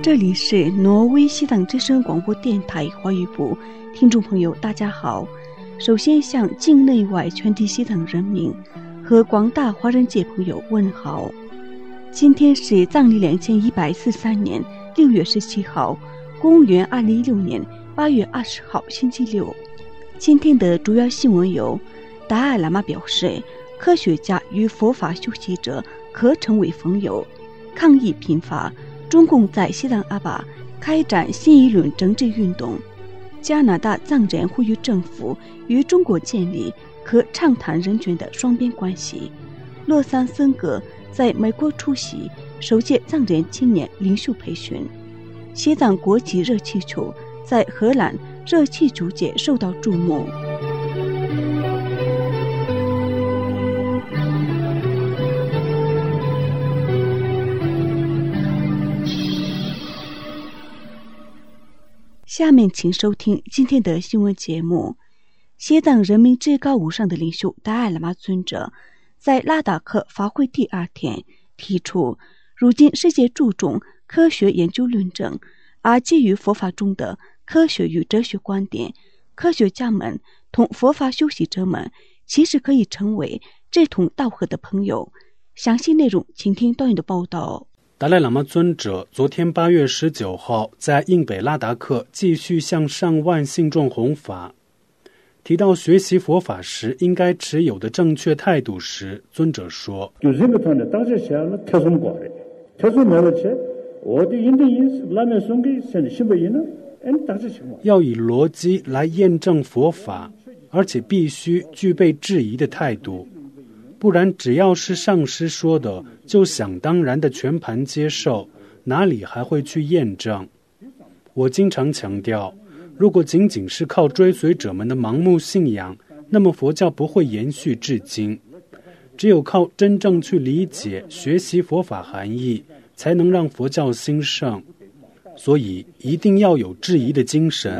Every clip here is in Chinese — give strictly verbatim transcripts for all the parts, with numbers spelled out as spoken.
这里是挪威西藏之声广播电台华语部，听众朋友大家好。首先向境内外全体西藏人民和广大华人界朋友问好。今天是藏历两千一百四十三年六月十七号，公元二零一六年八月二十号星期六。今天的主要新闻有：达赖喇嘛表示，科学家与佛法修习者可成为朋友；抗议频发，中共在西藏阿坝开展新一轮政治运动；加拿大藏人呼吁政府与中国建立可畅谈人权的双边关系；洛桑森格在美国出席首届藏人青年领袖培训；西藏国际热气球在荷兰热气球节受到注目。下面请收听今天的新闻节目。西藏人民至高无上的领袖达赖喇嘛尊者在拉达克法会第二天提出，如今世界注重科学研究论证，而基于佛法中的科学与哲学观点，科学家们同佛法修习者们其实可以成为志同道合的朋友。详细内容请听段宇的报道。 达赖喇嘛尊者昨天八月十九号在印北拉达克继续向上万信众弘法，提到学习佛法时应该持有的正确态度时，尊者说，要以逻辑来验证佛法，而且必须具备质疑的态度，不然只要是上师说的就想当然的全盘接受，哪里还会去验证？我经常强调，如果仅仅是靠追随者们的盲目信仰，那么佛教不会延续至今。只有靠真正去理解学习佛法含义，才能让佛教兴盛。所以一定要有质疑的精神。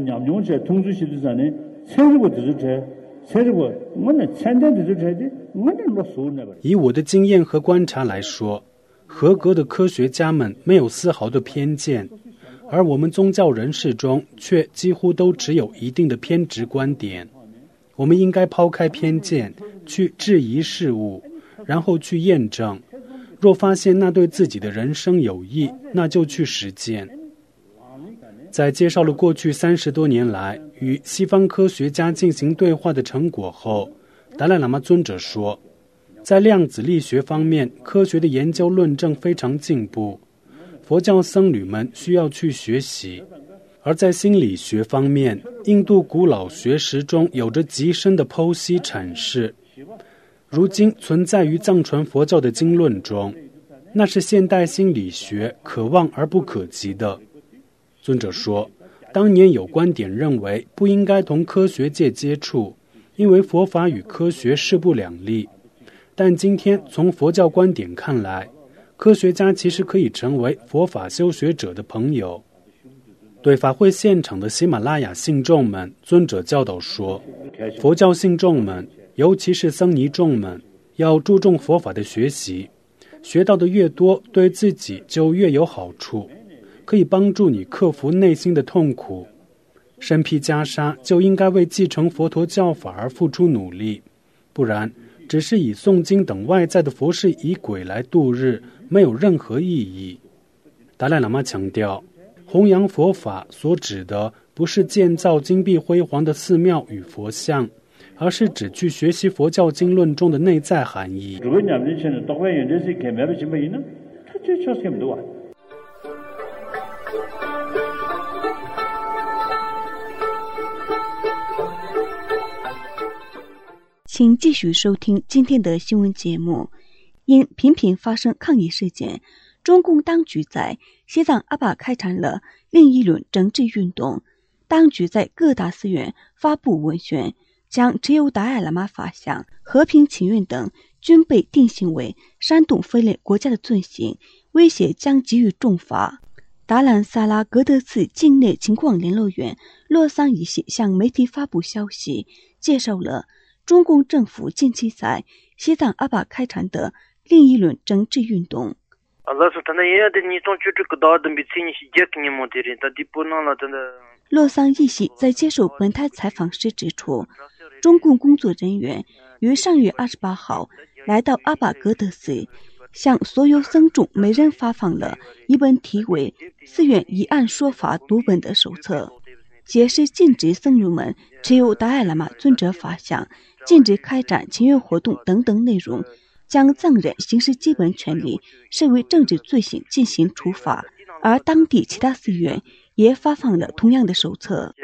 以我的经验和观察来说，合格的科学家们没有丝毫的偏见，而我们宗教人士中却几乎都持有一定的偏执观点。我们应该抛开偏见，去质疑事物，然后去验证。若发现那对自己的人生有益，那就去实践。在介绍了过去三十多年来与西方科学家进行对话的成果后，达赖喇嘛尊者说，在量子力学方面，科学的研究论证非常进步，佛教僧侣们需要去学习。而在心理学方面，印度古老学识中有着极深的剖析阐释，如今存在于藏传佛教的经论中，那是现代心理学可望而不可及的。尊者说，当年有观点认为不应该同科学界接触，因为佛法与科学势不两立。但今天从佛教观点看来，科学家其实可以成为佛法修学者的朋友。对法会现场的喜马拉雅信众们，尊者教导说，佛教信众们，尤其是僧尼众们，要注重佛法的学习，学到的越多，对自己就越有好处，可以帮助你克服内心的痛苦。身披袈裟就应该为继承佛陀教法而付出努力，不然只是以诵经等外在的佛事仪轨来度日，没有任何意义。达赖喇嘛强调，弘扬佛法所指的不是建造金碧辉煌的寺庙与佛像，而是指去学习佛教经论中的内在含义。 请继续收听今天的新闻节目。因频频发生抗议事件，中共当局在西藏阿坝开展了另一轮政治运动。当局在各大寺院发布文宣，将持有达赖喇嘛法相、和平请愿等均被定性为煽动分裂国家的罪行，威胁将给予重罚。达兰萨拉格德寺境内情况联络员洛桑一系向媒体发布消息，介绍了中共政府近期在西藏阿坝开展的另一轮政治运动。 洛桑一席在接受本台采访时指出，中共工作人员于上月二十八号来到阿巴格德寺，向所有僧众每人发放了一本题为《寺院一案说法》读本的手册，解释禁止僧侣们持有达赖喇嘛尊者法像，禁止开展请愿活动等等内容，将藏人行使基本权利视为政治罪行进行处罚。而当地其他寺院也发放了同样的手册。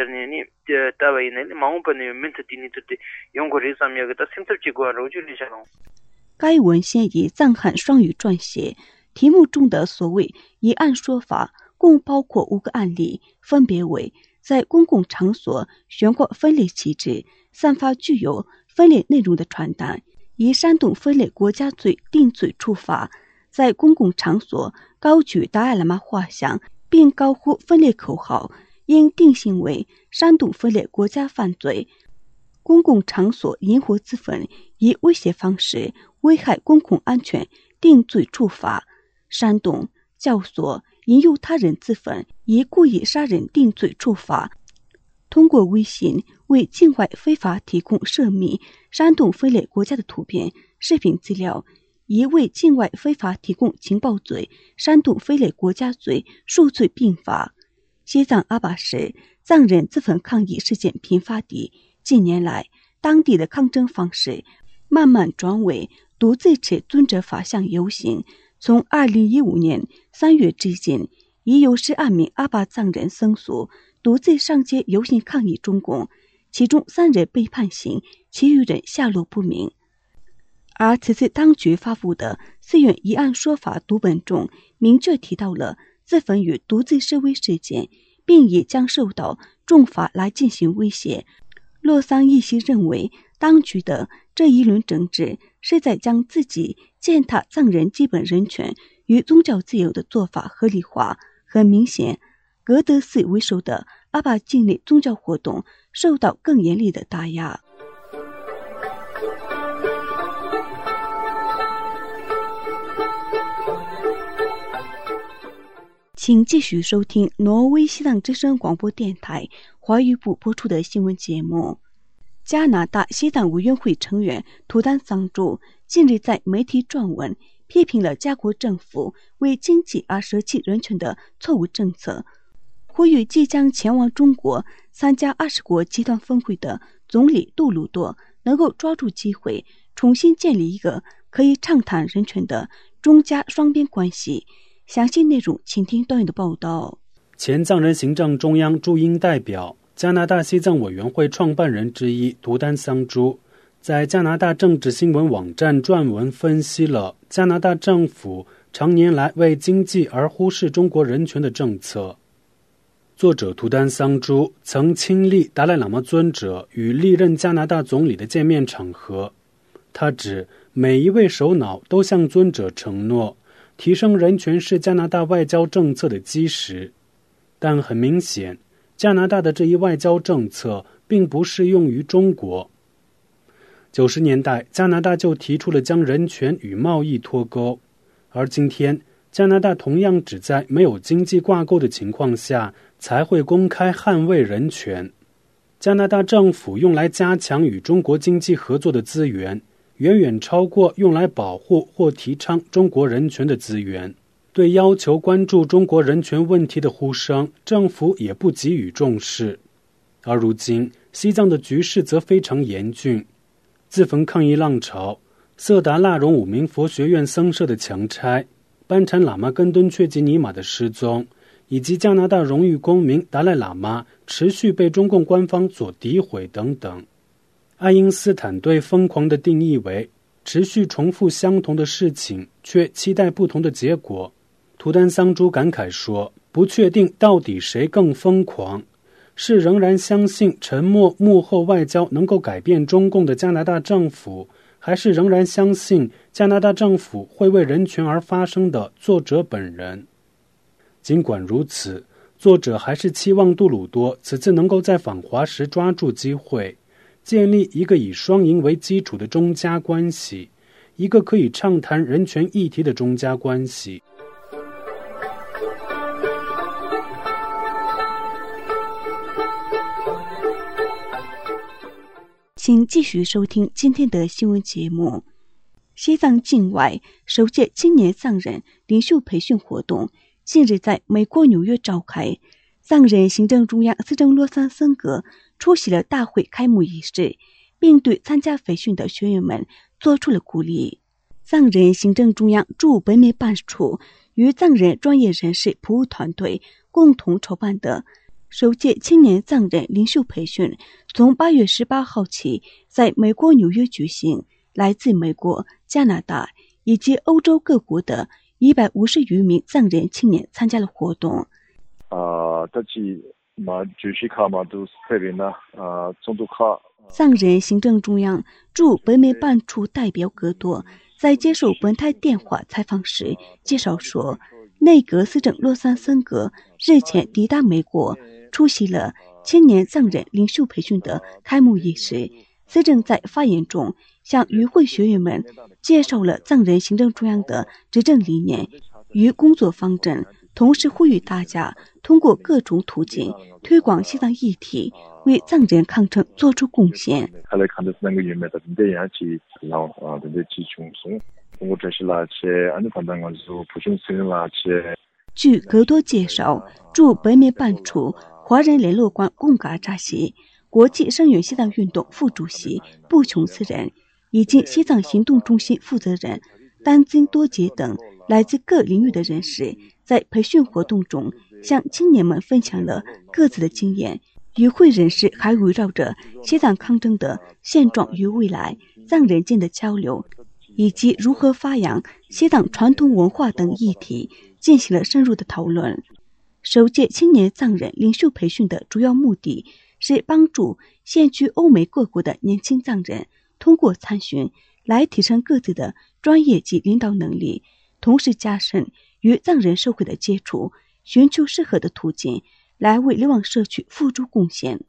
该文献以藏汉双语撰写，题目中的所谓一案说法共包括五个案例，分别为在公共场所悬挂分裂旗帜、散发具有分裂内容的传单，以煽动分裂国家罪定罪处罚；在公共场所高举达赖喇嘛画像并高呼分裂口号，应定性为煽动分裂国家犯罪；公共场所引火自焚，以威胁方式危害公共安全定罪处罚；煽动、教唆、引诱他人自焚，以故意杀人定罪处罚；通过微信为境外非法提供涉密、煽动分裂国家的图片、视频资料，以为境外非法提供情报罪、煽动分裂国家罪数罪并罚。西藏阿坝市藏人自焚抗议事件频发地，近年来当地的抗争方式慢慢转为独自持尊者法像游行。从二零一五年三月至今，已有十二名阿坝藏人僧俗独自上街游行抗议中共，其中三人被判刑，其余人下落不明。而此次当局发布的寺院一案说法读本中，明确提到了自焚与独自示威事件，并也将受到重罚来进行威胁。洛桑一席认为，当局的这一轮整治是在将自己践踏藏人基本人权与宗教自由的做法合理化。很明显，格德寺为首的阿坝境内宗教活动受到更严厉的打压。请继续收听挪威西藏之声广播电台华语部播出的新闻节目。加拿大西藏委员会成员图丹桑珠近日在媒体撰文，批评了加国政府为经济而舍弃人权的错误政策，呼吁即将前往中国参加二十国集团峰会的总理杜鲁多能够抓住机会，重新建立一个可以畅谈人权的中加双边关系。详细内容请听段友的报道。 前藏人行政中央驻英代表、加拿大西藏委员会创办人之一图丹桑珠在加拿大政治新闻网站撰文分析了加拿大政府常年来为经济而忽视中国人权的政策。作者图丹桑珠曾亲历达赖喇嘛尊者与历任加拿大总理的见面场合，他指每一位首脑都向尊者承诺提升人权是加拿大外交政策的基石，但很明显，加拿大的这一外交政策并不适用于中国。九十年代，加拿大就提出了将人权与贸易脱钩，而今天，加拿大同样只在没有经济挂钩的情况下才会公开捍卫人权。加拿大政府用来加强与中国经济合作的资源，远远超过用来保护或提倡中国人权的资源。对要求关注中国人权问题的呼声，政府也不给予重视。而如今，西藏的局势则非常严峻。自焚抗议浪潮、色达腊荣五名佛学院僧舍的强拆、班禅喇嘛根敦确吉尼玛的失踪，以及加拿大荣誉公民达赖喇嘛持续被中共官方所诋毁等等。爱因斯坦对疯狂的定义为持续重复相同的事情，却期待不同的结果。图丹桑珠感慨说，不确定到底谁更疯狂，是仍然相信沉默幕后外交能够改变中共的加拿大政府，还是仍然相信加拿大政府会为人权而发声的作者本人。尽管如此，作者还是期望杜鲁多此次能够在访华时抓住机会，建立一个以双赢为基础的中加关系，一个可以畅谈人权议题的中加关系。 请继续收听今天的新闻节目。西藏境外首届青年藏人领袖培训活动近日在美国纽约召开，藏人行政中央司政洛桑森格出席了大会开幕仪式，并对参加培训的学员们做出了鼓励。藏人行政中央驻北美办事处与藏人专业人士服务团队共同筹办的首届青年藏人领袖培训从八月十八号起在美国纽约举行，来自美国、加拿大以及欧洲各国的一百五十余名藏人青年参加了活动。 呃，这期嘛主席卡嘛都是特别呢，呃，中度卡。 藏人行政中央驻北美办处代表格多在接受本台电话采访时介绍说，内阁司政洛桑森格日前抵达美国，出席了青年藏人领袖培训的开幕仪式。司政在发言中向与会学员们介绍了藏人行政中央的执政理念与工作方针，同时呼吁大家通过各种途径推广西藏议题，为藏人抗争做出贡献。据格多介绍，驻北美办处华人联络官贡嘎扎西、国际声援西藏运动副主席布琼斯人以及西藏行动中心负责人丹津多杰等来自各领域的人士，在培训活动中向青年们分享了各自的经验。与会人士还围绕着西藏抗争的现状与未来、藏人间的交流以及如何发扬西藏传统文化等议题进行了深入的讨论。首届青年藏人领袖培训的主要目的是帮助现居欧美各国的年轻藏人通过参训来提升各自的专业及领导能力，同时加深与藏人社会的接触，寻求适合的途径来为流亡社区付出贡献。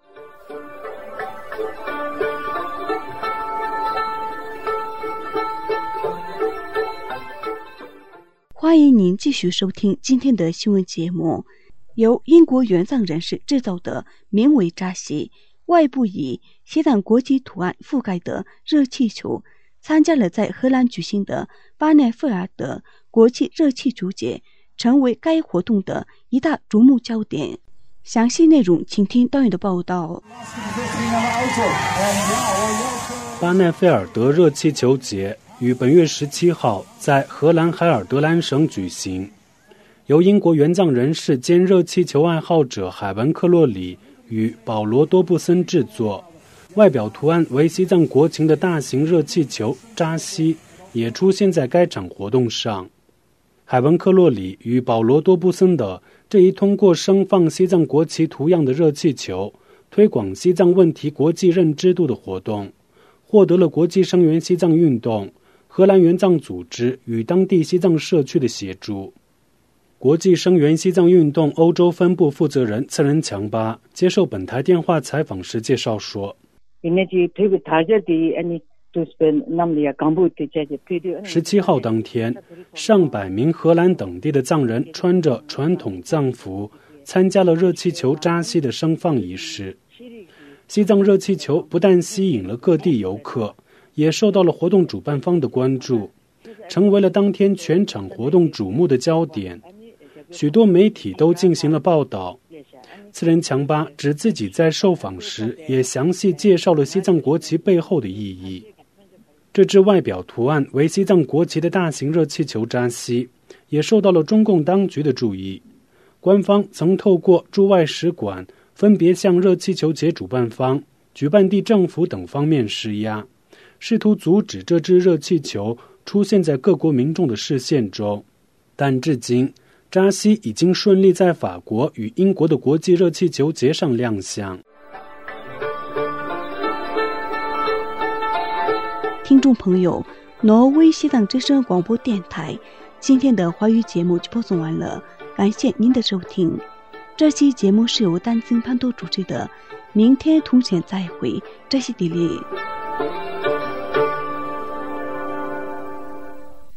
欢迎您继续收听今天的新闻节目。由英国原藏人士制造的名为扎西、外部以西藏国旗图案覆盖的热气球参加了在荷兰举行的巴奈菲尔德国际热气球节，成为该活动的一大瞩目焦点。详细内容请听导演的报道。 巴奈菲尔德热气球节于本月十七号在荷兰海尔德兰省举行，由英国原藏人士兼热气球爱好者海文克洛里与保罗多布森制作，外表图案为西藏国情的大型热气球扎西也出现在该场活动上。海文克洛里与保罗多布森的这一通过升放西藏国旗图样的热气球推广西藏问题国际认知度的活动，获得了国际声援西藏运动、荷兰原藏组织与当地西藏社区的协助。国际声援西藏运动欧洲分部负责人次仁强巴接受本台电话采访时介绍说，十七号当天，上百名荷兰等地的藏人穿着传统藏服参加了热气球扎西的升放仪式。西藏热气球不但吸引了各地游客，也受到了活动主办方的关注，成为了当天全场活动瞩目的焦点。许多媒体都进行了报道。次仁强巴指自己在受访时也详细介绍了西藏国旗背后的意义。这只外表图案为西藏国旗的大型热气球扎西也受到了中共当局的注意，官方曾透过驻外使馆分别向热气球节主办方、举办地政府等方面施压，试图阻止这只热气球出现在各国民众的视线中。但至今，扎西已经顺利在法国与英国的国际热气球节上亮相。 听众朋友，挪威西藏之声广播电台今天的华语节目就播送完了，感谢您的收听。这期节目是由丹津潘多主持的，明天同学再会，这是地理。